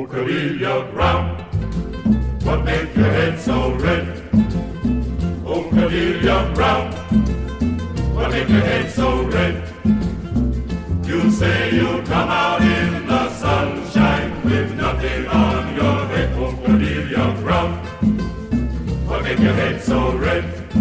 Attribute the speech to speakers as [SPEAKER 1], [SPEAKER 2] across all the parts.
[SPEAKER 1] Oh, Cordelia Brown, what make your head so red? Oh, Cordelia Brown, what make your head so red? You say you come out in the sunshine with nothing on your head. Oh, Cordelia Brown, what make your head so red?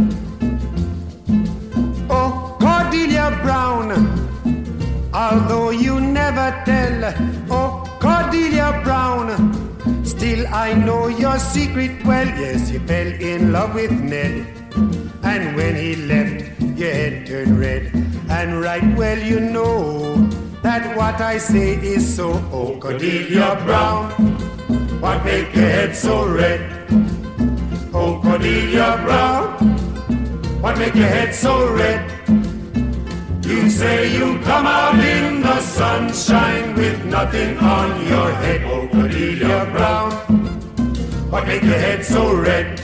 [SPEAKER 2] Oh, Cordelia Brown, although you never tell. Oh, Cordelia Brown, still I know your secret well. Yes, you fell in love with Ned, and when he left, your head turned red. And right well you know that what I say is so. Oh, Cordelia Brown, what make your head so red? Oh, Cordelia Brown, what make your head so red? You say you come out in the sunshine with nothing on your head. Oh, Cordelia Brown, what make your head so red?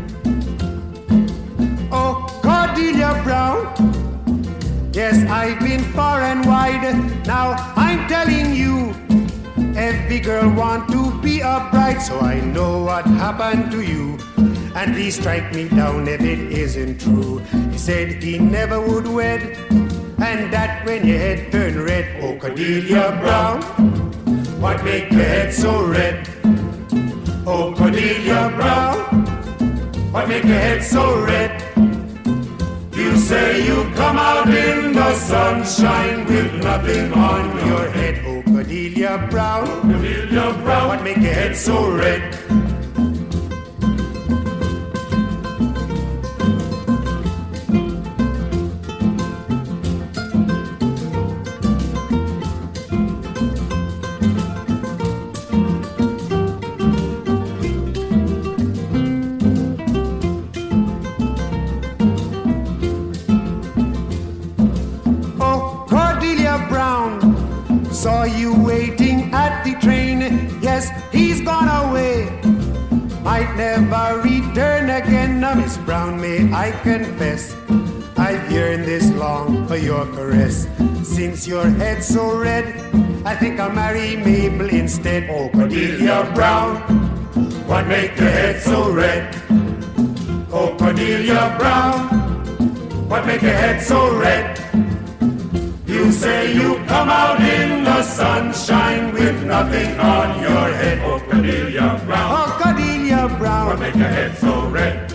[SPEAKER 2] Oh, Cordelia Brown, yes, I've been far and wide. Now I'm telling you, every girl want to be a bride. So I know what happened to you, and please strike me down if it isn't true. He said he never would wed, and that when your head turned red. Oh, Cordelia Brown, what make your head so red? Oh, Cordelia Brown, what make your head so red? You say you come out in the sunshine with nothing on your head. Oh, Cordelia Brown,
[SPEAKER 1] Cordelia Brown,
[SPEAKER 2] what make your head so red? Saw you waiting at the train. Yes, he's gone away, might never return again. Now, Miss Brown, may I confess, I've yearned this long for your caress. Since your head's so red, I think I'll marry Mabel instead. Oh, Cordelia Brown, what make your head so red? Oh, Cordelia Brown, what make your head so red? You say you come out in the sunshine with nothing on your head.
[SPEAKER 1] Oh, Cordelia Brown,
[SPEAKER 2] oh, Cordelia Brown,
[SPEAKER 1] what make your head so red?